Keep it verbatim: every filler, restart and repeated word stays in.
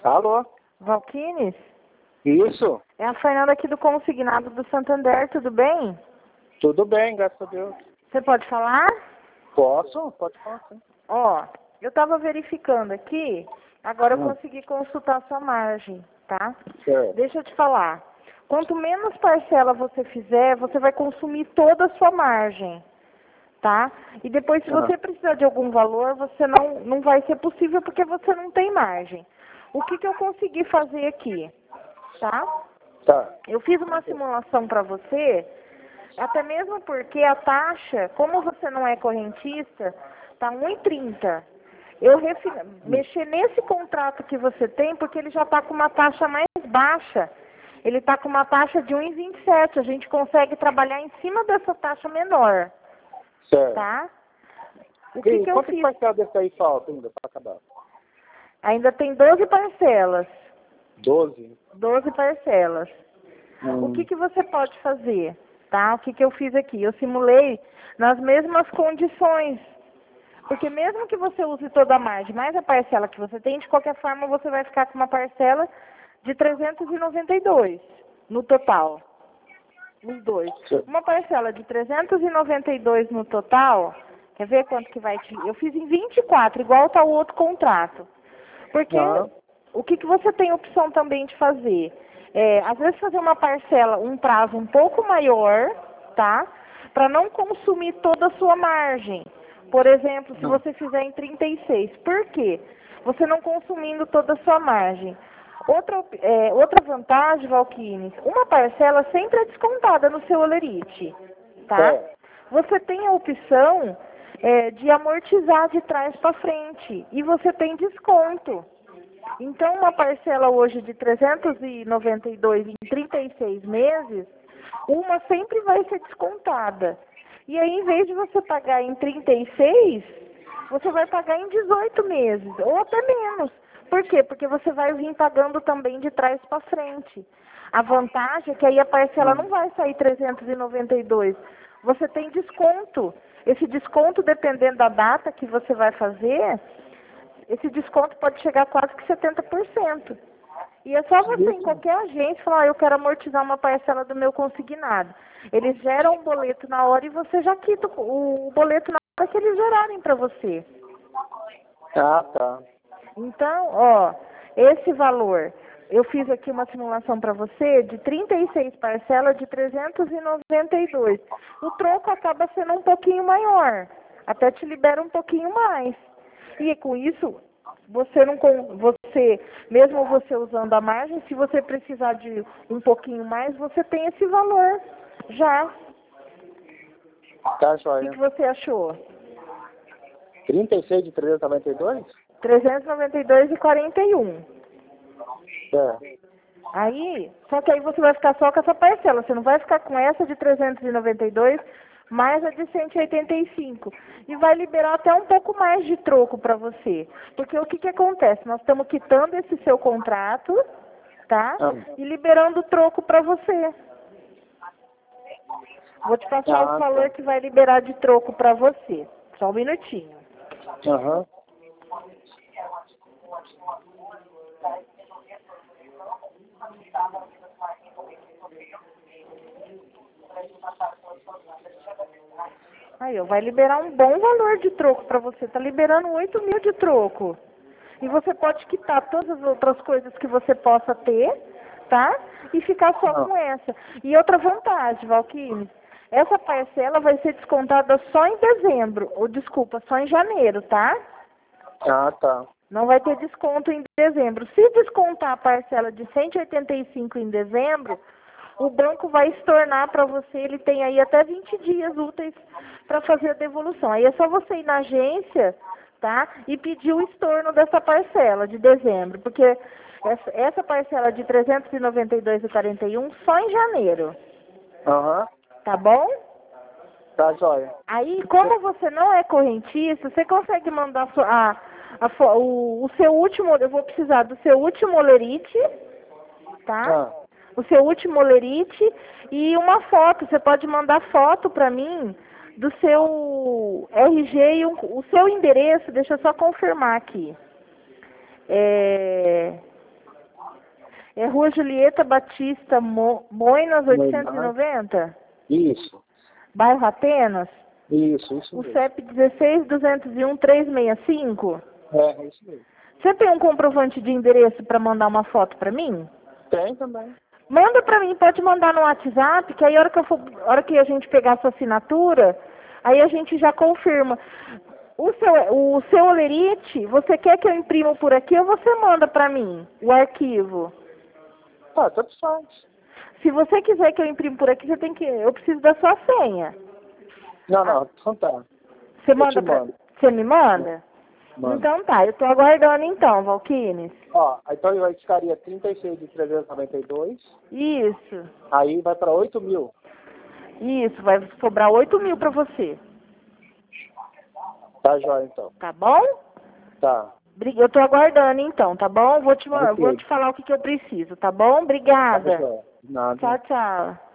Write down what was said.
Alô? Valquines? Isso? É a Fernanda aqui do Consignado do Santander, tudo bem? Tudo bem, graças a Deus. Você pode falar? Posso? Pode falar, sim. Ó, eu estava verificando aqui, agora eu Hum. consegui consultar a sua margem, tá? Certo. Deixa eu te falar. Quanto menos parcela você fizer, você vai consumir toda a sua margem, tá? E depois, se Aham. você precisar de algum valor, você não, não vai ser possível porque você não tem margem. O que, que eu consegui fazer aqui, tá? Tá. Eu fiz uma simulação para você, até mesmo porque a taxa, como você não é correntista, tá um e trinta. Eu refi- mexi nesse contrato que você tem, porque ele já está com uma taxa mais baixa. Ele está com uma taxa de um e vinte e sete. A gente consegue trabalhar em cima dessa taxa menor, Certo. tá? O que, E que eu quanto que fiz? parcela desse aí falta ainda para acabar? Ainda tem doze parcelas. Doze? doze parcelas. Hum. O que, que você pode fazer, tá? O que, que eu fiz aqui? Eu simulei nas mesmas condições. Porque mesmo que você use toda a margem, mais a parcela que você tem, de qualquer forma você vai ficar com uma parcela de trezentos e noventa e dois no total. Os dois. Certo. Uma parcela de trezentos e noventa e dois no total, quer ver quanto que vai te... Eu fiz em vinte e quatro, igual está o outro contrato. Porque Aham. o que, que você tem opção também de fazer? É, às vezes fazer uma parcela, um prazo um pouco maior, tá? Para não consumir toda a sua margem. Por exemplo, se Hum. você fizer em trinta e seis. Por quê? Você não consumindo toda a sua margem. Outra, op- é, outra vantagem, Valquines, uma parcela sempre é descontada no seu olerite, tá? Certo. Você tem a opção é, de amortizar de trás para frente e você tem desconto. Então, uma parcela hoje de trezentos e noventa e dois em trinta e seis meses, uma sempre vai ser descontada. E aí, em vez de você pagar em trinta e seis, você vai pagar em dezoito meses, ou até menos. Por quê? Porque você vai vir pagando também de trás para frente. A vantagem é que aí a parcela não Hum. vai sair trezentos e noventa e dois. Você tem desconto. Esse desconto, dependendo da data que você vai fazer, esse desconto pode chegar a quase que setenta por cento. E é só você em Isso. qualquer agência falar, ah, eu quero amortizar uma parcela do meu consignado. Eles geram um boleto na hora e você já quita o, o boleto na hora que eles gerarem para você. Ah, tá. Então, ó, esse valor, eu fiz aqui uma simulação para você de trinta e seis parcelas de trezentos e noventa e dois. O troco acaba sendo um pouquinho maior, até te libera um pouquinho mais. E com isso, você não con- você, mesmo você usando a margem, se você precisar de um pouquinho mais, você tem esse valor já. Tá, O que, joia. que você achou? trinta e seis de trezentos e noventa e dois? trezentos e noventa e dois e quarenta e um. Certo. Aí, só que aí você vai ficar só com essa parcela, você não vai ficar com essa de trezentos e noventa e dois mais a de cento e oitenta e cinco. E vai liberar até um pouco mais de troco para você. Porque o que que acontece? Nós estamos quitando esse seu contrato, tá? Ah. E liberando o troco para você. Vou te passar Ah, o tá. valor que vai liberar de troco para você. Só um minutinho. Aham. Aí, ó, vai liberar um bom valor de troco para você. Tá liberando oito mil de troco. E você pode quitar todas as outras coisas que você possa ter, tá? E ficar só Ah. com essa. E outra vantagem, Valquíris, essa parcela vai ser descontada só em dezembro, ou desculpa, só em janeiro, tá? Ah, tá. Não vai ter desconto em dezembro. Se descontar a parcela de cento e oitenta e cinco em dezembro, o banco vai estornar para você, ele tem aí até vinte dias úteis para fazer a devolução. Aí é só você ir na agência, tá? E pedir o estorno dessa parcela de dezembro, porque essa, essa parcela de trezentos e noventa e dois e quarenta e um só em janeiro, Aham. tá bom? Tá, joia. Aí, como você não é correntista, você consegue mandar sua- a, a fo- o, o seu último, eu vou precisar do seu último olerite, tá? Ah. O seu último olerite e uma foto. Você pode mandar foto para mim do seu R G e um- o seu endereço. Deixa eu só confirmar aqui. É, É Rua Julieta Batista Mo Moinas oitocentos e noventa? Isso, Bairro Atenas? isso, isso O mesmo. C E P dezesseis, duzentos e um, trezentos e sessenta e cinco? É, é isso mesmo. Você tem um comprovante de endereço para mandar uma foto para mim? Tem também. Manda para mim, pode mandar no WhatsApp, que aí a hora que, eu for, a hora que a gente pegar a sua assinatura, aí a gente já confirma. O seu, o seu olerite, você quer que eu imprima por aqui ou você manda para mim o arquivo? Ah, tanto faz. Se você quiser que eu imprima por aqui, você tem que. Eu preciso da sua senha. Não, não, então tá. Você Eu manda te pra, mando. Você me manda? Mano. Então tá, eu tô aguardando então, Valquines. Ó, então aí ficaria trinta e seis de trezentos e noventa e dois, Isso, aí vai para oito mil. isso, vai sobrar oito mil pra você. Tá jóia, então. Tá bom? Tá. Bri- Eu tô aguardando então, tá bom? Vou te, ma- Ok. vou te falar o que, que eu preciso, tá bom? Tá Obrigada. jóia. Nada. Tchau, tchau.